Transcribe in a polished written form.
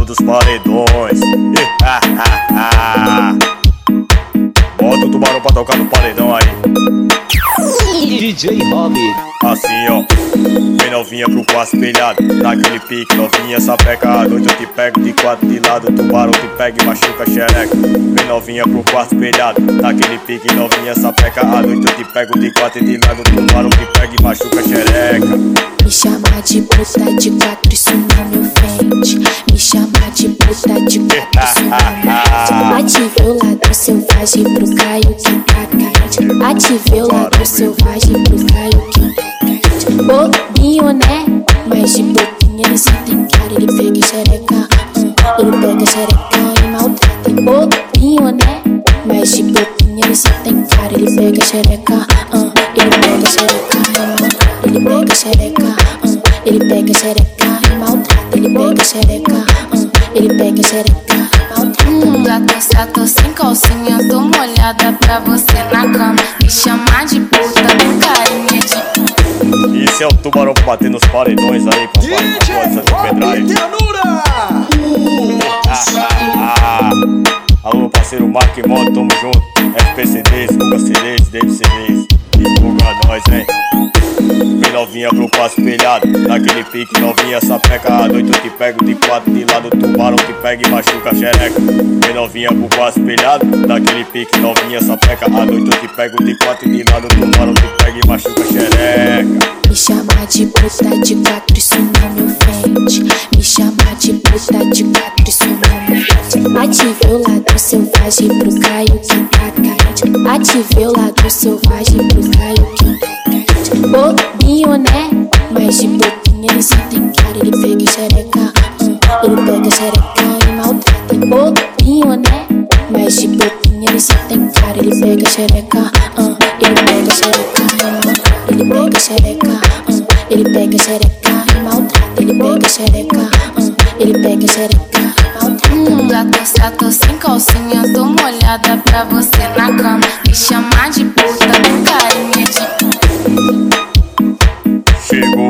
dos paredões. Bota o tubarão pra tocar no paredão aí. DJ Rob. Assim ó, vem novinha pro quarto espelhado, naquele pique novinha, sapeca à noite eu te pego de quatro de lado, tubarão te pega e machuca a xereca. Vem novinha pro quarto espelhado, naquele pique novinha, sapeca à noite eu te pego de quatro de lado, tubarão te pega e machuca a xereca. Me chama de puta de quatro, isso não me ofende. Me chama de puta de quatro, isso não me ofende. Ative o lado selvagem pro Caio que tá carente. Ative o lado selvagem pro Caio que tá carente. Bobinho, né? Mas de bobinho ele só tem cara, ele pega e xereca. Ele pega xereca e maltrata. Bobinho, né? Mas de bobinho ele só tem cara, ele pega xereca. Ele pega xereca e maltrata. Ele pega xereca, ele pega xereca e maltrata. Ele pega xereca, ele pega xereca e maltrata. Já tô sem calcinha, tô molhada pra você na cama. Me chamar de puta com carinha de... Isso é o tubarão pra bater nos paredões aí, papai. Pode ser pendrive. Alô, parceiro Mark Moto, tamo junto. FPCDs, Lucas CDs, David CDs. Divulga nós, hein? Vem novinha pro passo espelhado, naquele pique novinha, sapeca à noite eu te pego de quatro de lado, tubarão te pega e machuca a xereca. Vem novinha pro passo espelhado, naquele pique novinha, sapeca à noite eu te pego de quatro de lado, tubarão te pega e machuca a xereca. Me chama de puta de quatro, isso não me ofende. Me chama de puta de quatro, isso não me ofende. Ative o lado selvagem pro Caio que tá carente. Ative o lado selvagem pro Caio que tá carente. Bobinho, né? Mas de bobinho ele só tem cara, ele pega e xereca. Ele pega xereca e maltrata. Bobinho, né? Mas de bobinho ele só tem cara, ele pega xereca. Ele pega xereca e maltrata. Ele pega xereca, ele pega xereca e maltrata. Ele pega xereca, ele pega xereca e maltrata. Já tô sem calcinha, tô molhada pra você na cama. Me chamar de puta com carinha de... Chegou